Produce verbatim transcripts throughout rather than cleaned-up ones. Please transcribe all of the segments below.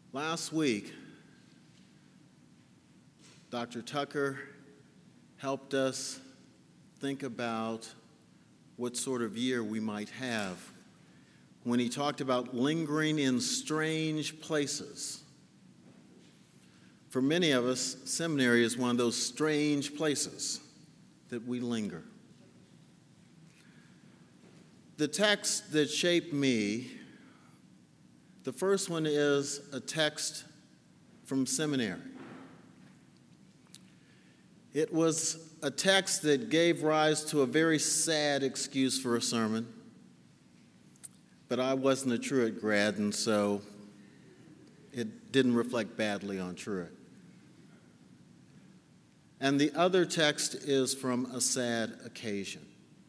Last week, Doctor Tucker helped us think about what sort of year we might have when he talked about lingering in strange places. For many of us, seminary is one of those strange places that we linger. The text that shaped me, the first one is a text from seminary. It was a text that gave rise to a very sad excuse for a sermon, but I wasn't a Truett grad, and so it didn't reflect badly on Truett. And the other text is from a sad occasion.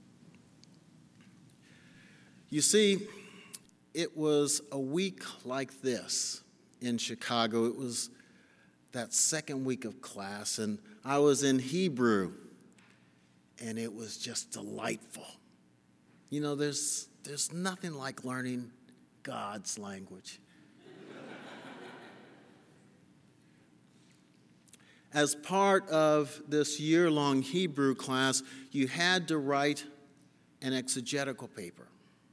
You see, it was a week like this in Chicago. It was that second week of class, and I was in Hebrew, and it was just delightful. You know, there's there's nothing like learning God's language. As part of this year-long Hebrew class, you had to write an exegetical paper.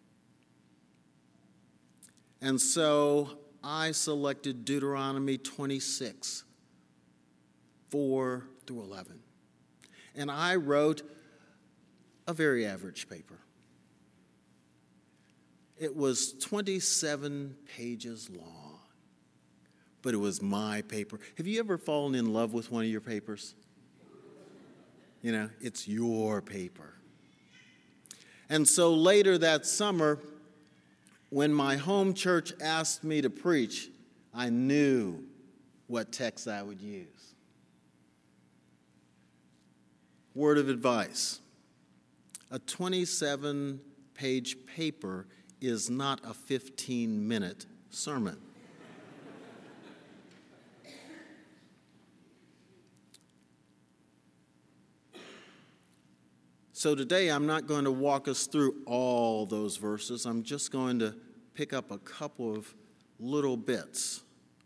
And so I selected Deuteronomy twenty-six, four through eleven. And I wrote a very average paper. It was twenty-seven pages long, but it was my paper. Have you ever fallen in love with one of your papers? You know, it's your paper. And so later that summer, when my home church asked me to preach, I knew what text I would use. Word of advice: a twenty-seven page paper is not a fifteen minute sermon. So today I'm not going to walk us through all those verses. I'm just going to pick up a couple of little bits.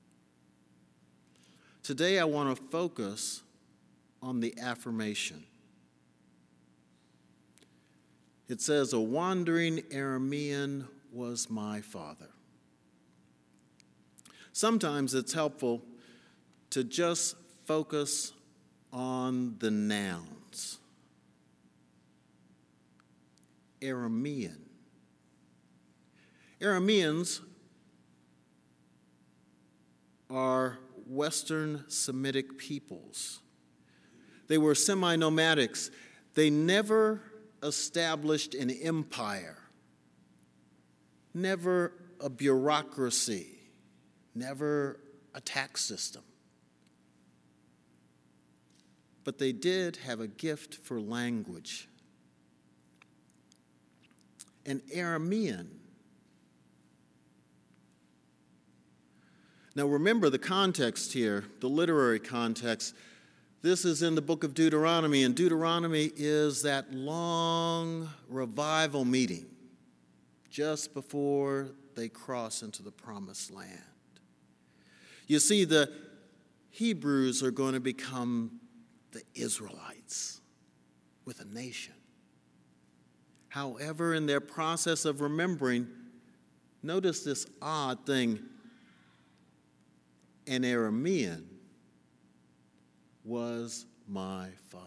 Today I want to focus on the affirmation. It says, "A wandering Aramean was my father." Sometimes it's helpful to just focus on the nouns. Aramean. Arameans are Western Semitic peoples. They were semi-nomadics. They never established an empire, never a bureaucracy, never a tax system. But they did have a gift for language. An Aramean. Now remember the context here, the literary context. This is in the book of Deuteronomy, and Deuteronomy is that long revival meeting just before they cross into the promised land. You see, the Hebrews are going to become the Israelites with a nation. However, in their process of remembering, notice this odd thing. An Aramean was my father.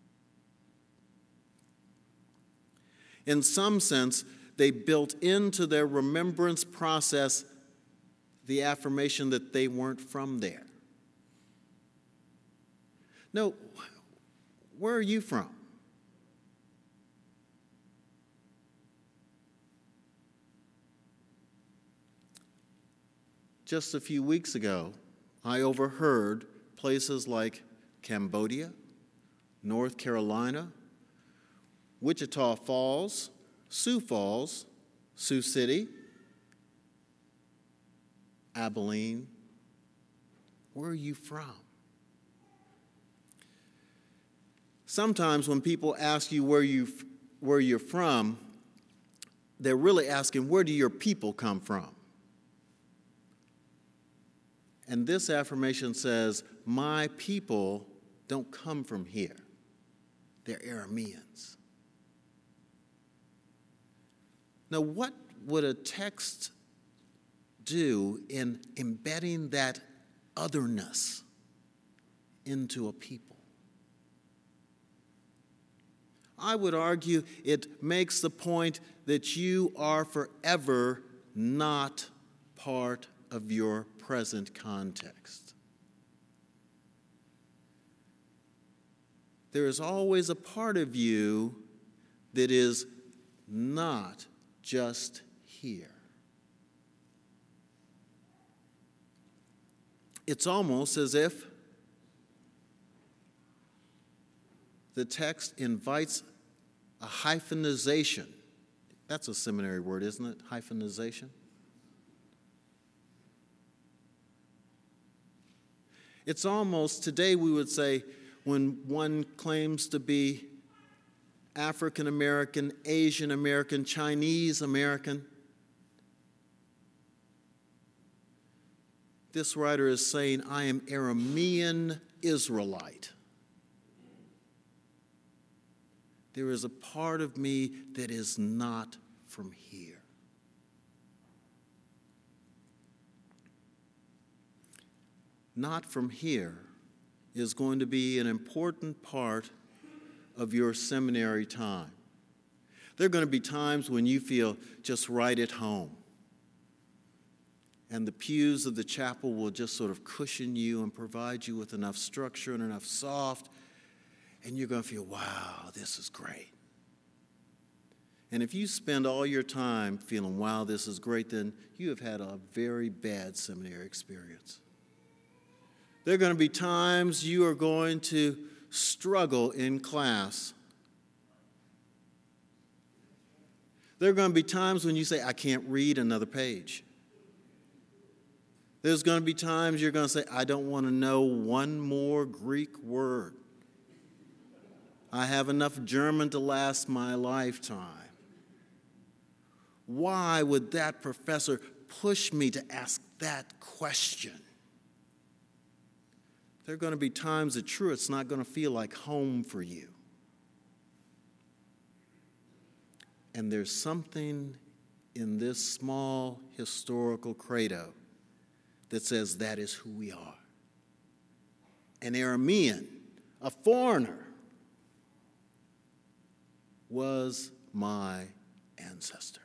In some sense, they built into their remembrance process the affirmation that they weren't from there. No, where are you from? Just a few weeks ago, I overheard places like Cambodia, North Carolina, Wichita Falls, Sioux Falls, Sioux City, Abilene. Where are you from? Sometimes when people ask you where you where you're from, they're really asking, where do your people come from? And this affirmation says, my people don't come from here. They're Arameans. Now, what would a text do in embedding that otherness into a people? I would argue it makes the point that you are forever not part of your present context. There is always a part of you that is not just here. It's almost as if the text invites a hyphenization. That's a seminary word, isn't it? Hyphenization. It's almost, today we would say, when one claims to be African American, Asian American, Chinese American, this writer is saying, I am Aramean Israelite. There is a part of me that is not from here. Not from here is going to be an important part of your seminary time. There are going to be times when you feel just right at home. And the pews of the chapel will just sort of cushion you and provide you with enough structure and enough soft. And you're going to feel, wow, this is great. And if you spend all your time feeling, wow, this is great, then you have had a very bad seminary experience. There are going to be times you are going to struggle in class. There are going to be times when you say, I can't read another page. There's going to be times you're going to say, I don't want to know one more Greek word. I have enough German to last my lifetime. Why would that professor push me to ask that question? There are going to be times that, true, it's not going to feel like home for you. And there's something in this small historical credo that says that is who we are. An Aramean, a foreigner, was my ancestor.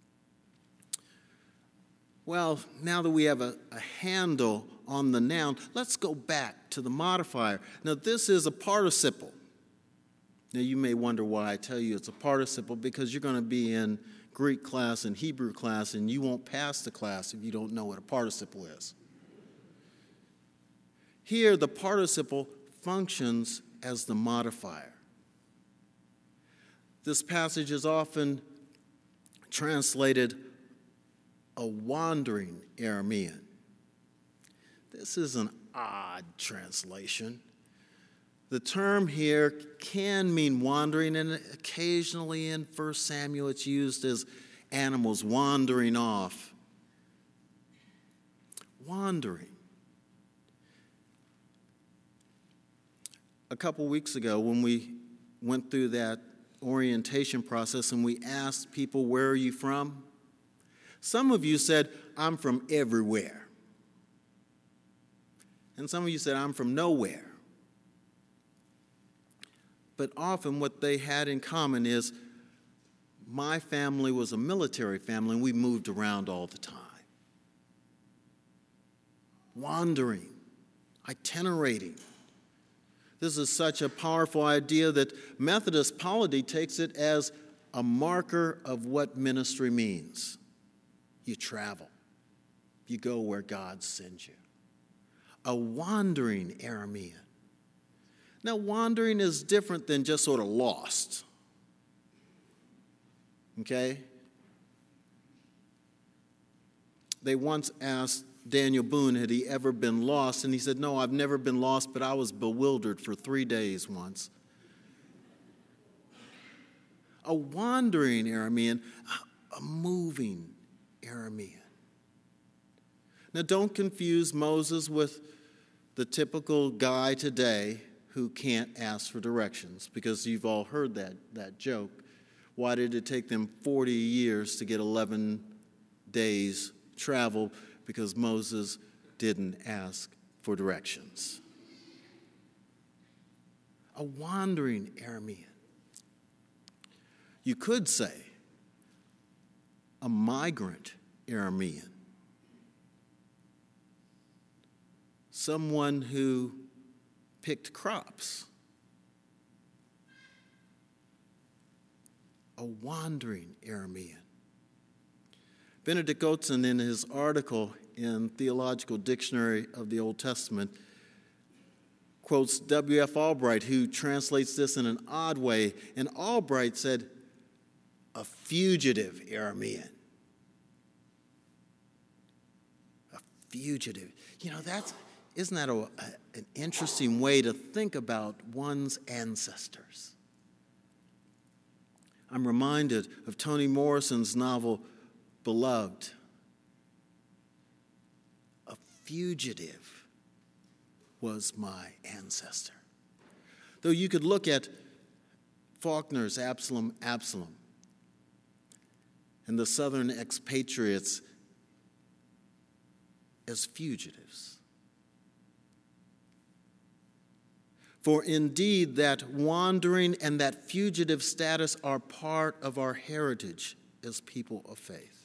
Well, now that we have a, a handle on the noun, let's go back to the modifier. Now, this is a participle. Now, you may wonder why I tell you it's a participle, because you're going to be in Greek class and Hebrew class, and you won't pass the class if you don't know what a participle is. Here, the participle functions as the modifier. This passage is often translated a wandering Aramean. This is an odd translation. The term here can mean wandering, and occasionally in First Samuel it's used as animals wandering off. Wandering. A couple weeks ago, when we went through that orientation process and we asked people, where are you from? Some of you said, I'm from everywhere. And some of you said, I'm from nowhere. But often what they had in common is, my family was a military family and we moved around all the time. Wandering, itinerating. This is such a powerful idea that Methodist polity takes it as a marker of what ministry means. You travel. You go where God sends you. A wandering Aramean. Now, wandering is different than just sort of lost. Okay? They once asked Daniel Boone, had he ever been lost? And he said, no, I've never been lost, but I was bewildered for three days once. A wandering Aramean, a moving Aramean. Now, don't confuse Moses with the typical guy today who can't ask for directions, because you've all heard that, that joke. Why did it take them forty years to get eleven days travel? Because Moses didn't ask for directions. A wandering Aramean. You could say a migrant Aramean. Someone who picked crops. A wandering Aramean. Benedict Otzen, in his article in Theological Dictionary of the Old Testament, quotes W F Albright, who translates this in an odd way. And Albright said, a fugitive Aramean. A fugitive. You know, that's, isn't that a, a, an interesting way to think about one's ancestors? I'm reminded of Toni Morrison's novel, Beloved. A fugitive was my ancestor. Though you could look at Faulkner's Absalom, Absalom, and the Southern expatriates as fugitives. For indeed, that wandering and that fugitive status are part of our heritage as people of faith.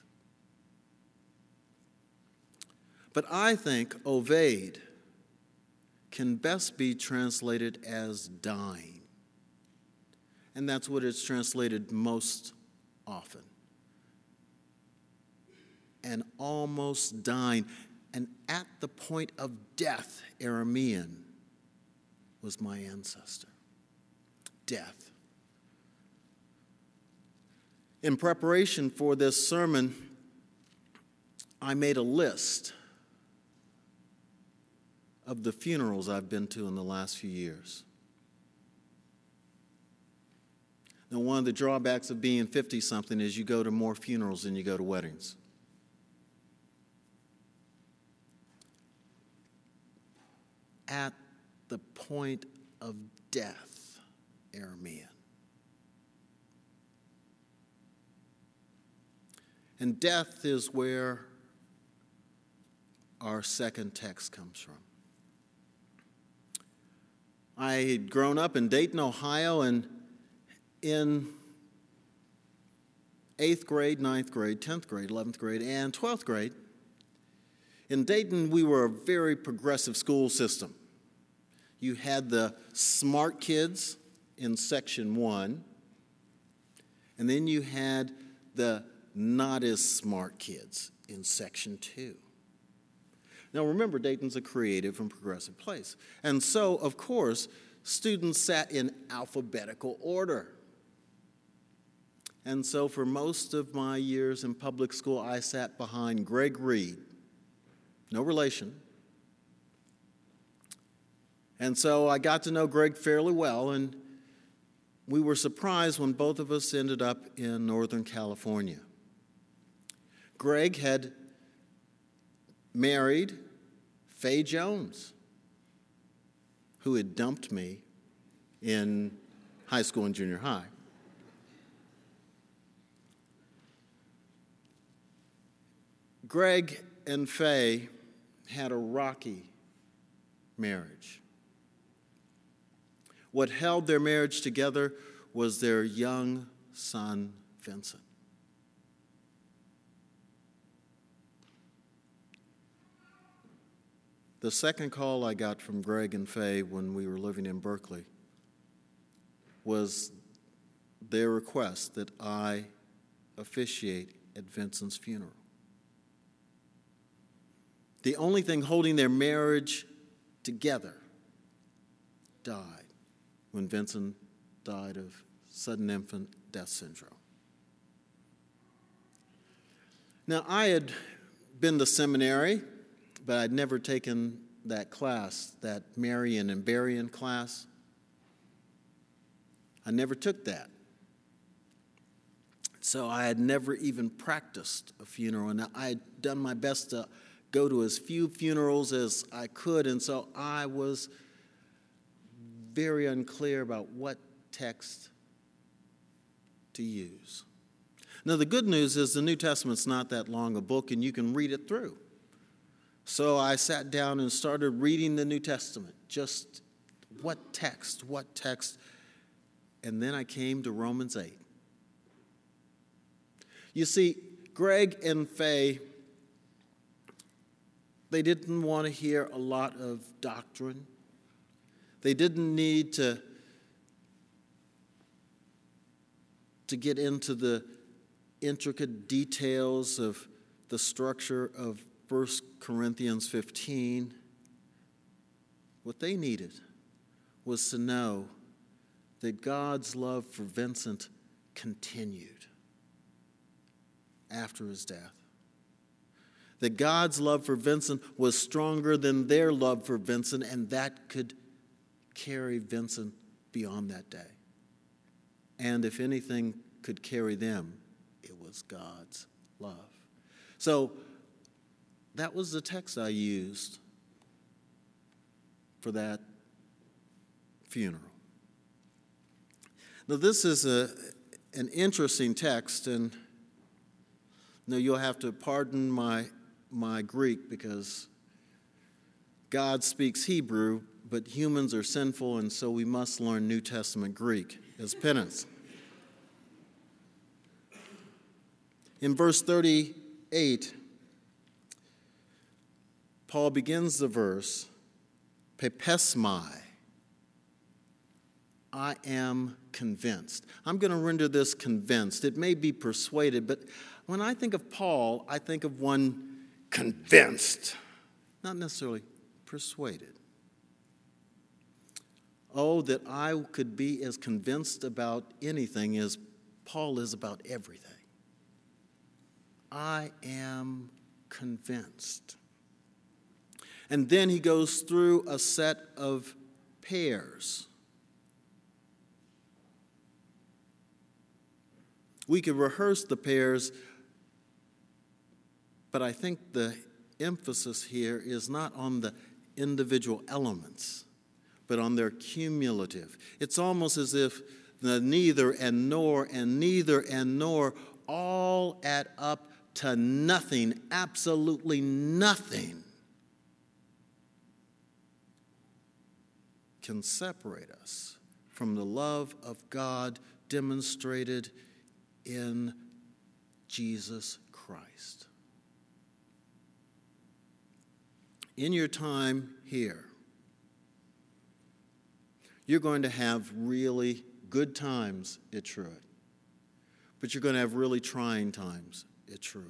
But I think Ovade can best be translated as dying. And that's what it's translated most often. And almost dying, and at the point of death, Aramean was my ancestor. Death. In preparation for this sermon, I made a list of the funerals I've been to in the last few years. Now, one of the drawbacks of being fifty-something is you go to more funerals than you go to weddings. At the point of death, Aramean. And death is where our second text comes from. I had grown up in Dayton, Ohio, and in eighth grade, ninth grade, tenth grade, eleventh grade, and twelfth grade, in Dayton, we were a very progressive school system. You had the smart kids in section one, and then you had the not as smart kids in section two. Now remember, Dayton's a creative and progressive place. And so, of course, students sat in alphabetical order. And so for most of my years in public school, I sat behind Greg Reed, no relation. And so I got to know Greg fairly well, and we were surprised when both of us ended up in Northern California. Greg had married Faye Jones, who had dumped me in high school and junior high. Greg and Faye had a rocky marriage. What held their marriage together was their young son, Vincent. The second call I got from Greg and Faye when we were living in Berkeley was their request that I officiate at Vincent's funeral. The only thing holding their marriage together died when Vincent died of sudden infant death syndrome. Now, I had been to seminary, but I'd never taken that class, that Marian and Berrien class. I never took that. So I had never even practiced a funeral, and I had done my best to go to as few funerals as I could, and so I was very unclear about what text to use. Now, the good news is the New Testament's not that long a book, and you can read it through. So I sat down and started reading the New Testament. Just what text, what text, and then I came to Romans eight. You see, Greg and Faye, they didn't want to hear a lot of doctrine. They didn't need to, to get into the intricate details of the structure of First Corinthians fifteen. What they needed was to know that God's love for Vincent continued after his death. That God's love for Vincent was stronger than their love for Vincent, and that could carry Vincent beyond that day. And if anything could carry them, it was God's love. So that was the text I used for that funeral. Now, this is a, an interesting text, and now you'll have to pardon my, my Greek because God speaks Hebrew, but humans are sinful, and so we must learn New Testament Greek as penance. In verse thirty-eight, Paul begins the verse, pepesmai, I am convinced. I'm going to render this convinced. It may be persuaded, but when I think of Paul, I think of one convinced, not necessarily persuaded. Oh, that I could be as convinced about anything as Paul is about everything. I am convinced. And then he goes through a set of pairs. We could rehearse the pairs, but I think the emphasis here is not on the individual elements, but on their cumulative. It's almost as if the neither and nor and neither and nor all add up to nothing, absolutely nothing can separate us from the love of God demonstrated in Jesus Christ. In your time here, you're going to have really good times at Truett, but you're going to have really trying times at Truett.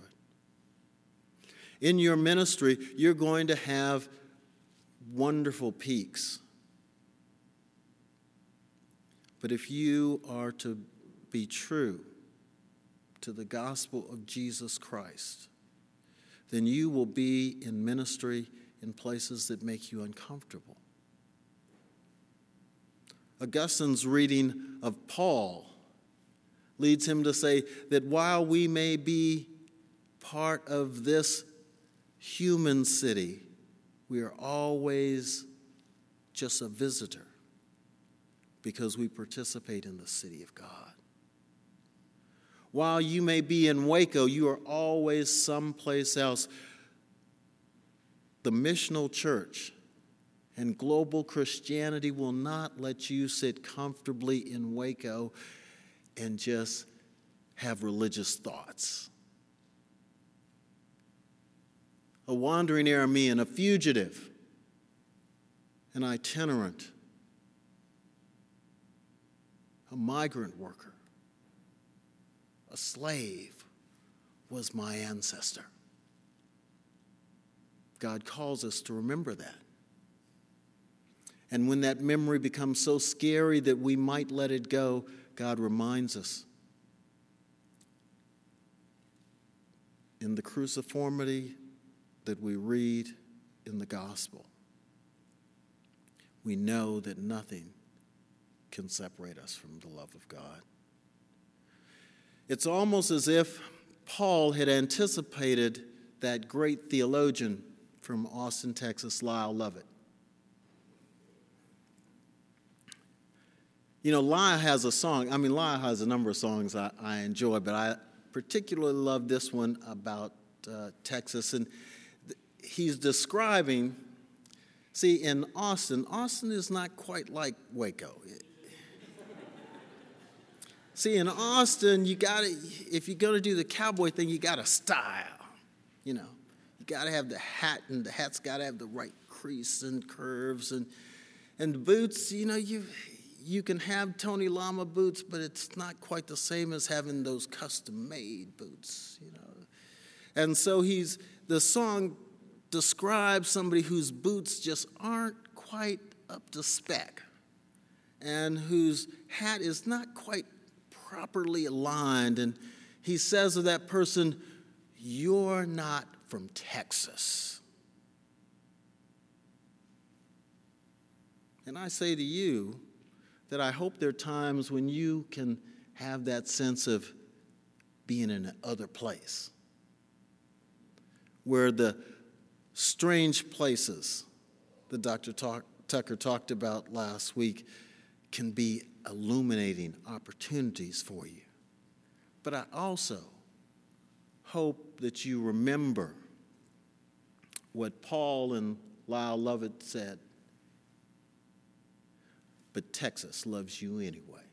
In your ministry, you're going to have wonderful peaks. But if you are to be true to the gospel of Jesus Christ, then you will be in ministry in places that make you uncomfortable. Augustine's reading of Paul leads him to say that while we may be part of this human city, we are always just a visitor because we participate in the city of God. While you may be in Waco, you are always someplace else. The missional church and global Christianity will not let you sit comfortably in Waco and just have religious thoughts. A wandering Aramean, a fugitive, an itinerant, a migrant worker, a slave was my ancestor. God calls us to remember that. And when that memory becomes so scary that we might let it go, God reminds us in the cruciformity that we read in the gospel. We know that nothing can separate us from the love of God. It's almost as if Paul had anticipated that great theologian from Austin, Texas, Lyle Lovett. You know, Lyle has a song. I mean, Lyle has a number of songs I, I enjoy, but I particularly love this one about uh, Texas. And th- he's describing, see, in Austin, Austin is not quite like Waco. See, in Austin, you got to, if you're going to do the cowboy thing, you got to style, you know. You got to have the hat, and the hat's got to have the right crease and curves. And, and the boots, you know, you you can have Tony Lama boots, but it's not quite the same as having those custom-made boots, you know. And so he's, the song describes somebody whose boots just aren't quite up to spec and whose hat is not quite properly aligned. And he says of that person, "You're not from Texas." And I say to you that I hope there are times when you can have that sense of being in another place, where the strange places that Doctor Talk, Tucker talked about last week can be illuminating opportunities for you. But I also hope that you remember what Paul and Lyle Lovett said, "But Texas loves you anyway."